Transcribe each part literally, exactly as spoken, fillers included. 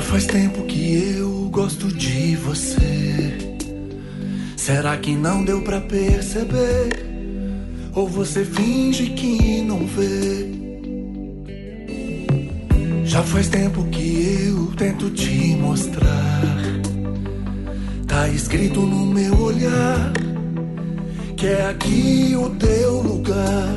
faz tempo que eu gosto de você. Será que não deu pra perceber? Ou você finge que não vê? Já faz tempo que eu tento te mostrar. Tá escrito no meu olhar que é aqui o teu lugar.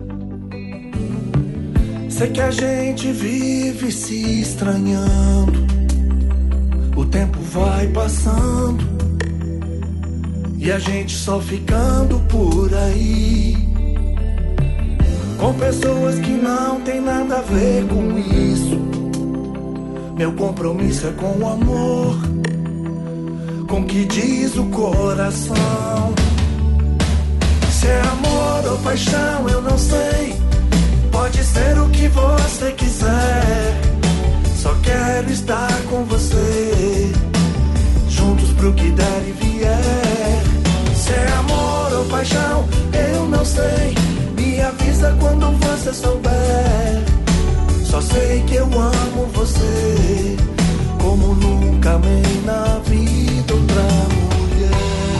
Sei que a gente vive se estranhando, o tempo vai passando e a gente só ficando por aí, com pessoas que não tem nada a ver com isso. Meu compromisso é com o amor, com o que diz o coração. Se é amor ou paixão eu não sei, pode ser o que você quiser. Só quero estar com você, juntos pro que der e vier. Se é amor ou paixão eu não sei, me avisa quando você souber. Só sei que eu amo você, como nunca amei na vida outra mulher.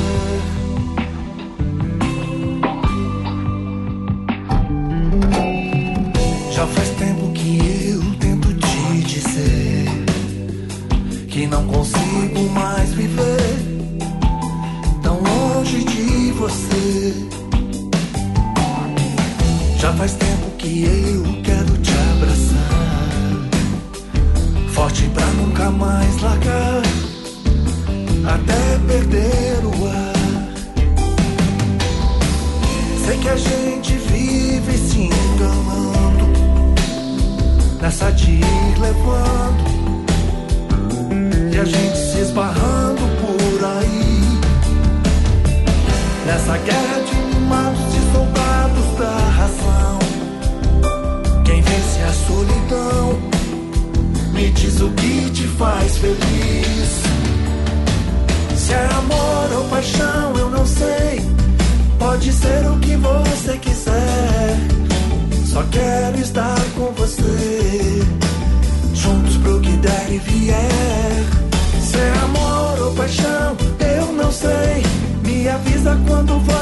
Já faz tempo que eu tento te dizer que não consigo mais viver tão longe de você. Já faz tempo que eu quero te abraçar, forte pra nunca mais largar, até perder o ar. Sei que a gente vive se enganando nessa de ir levando, e a gente se esbarrando por aí, nessa guerra de mimados e soldados da razão. Quem vence a solidão, me diz o que te faz feliz. Se é amor ou paixão eu não sei, pode ser o que você quiser. Só quero estar com você, juntos pro que der e vier. Se é amor ou paixão eu não sei, me avisa quando você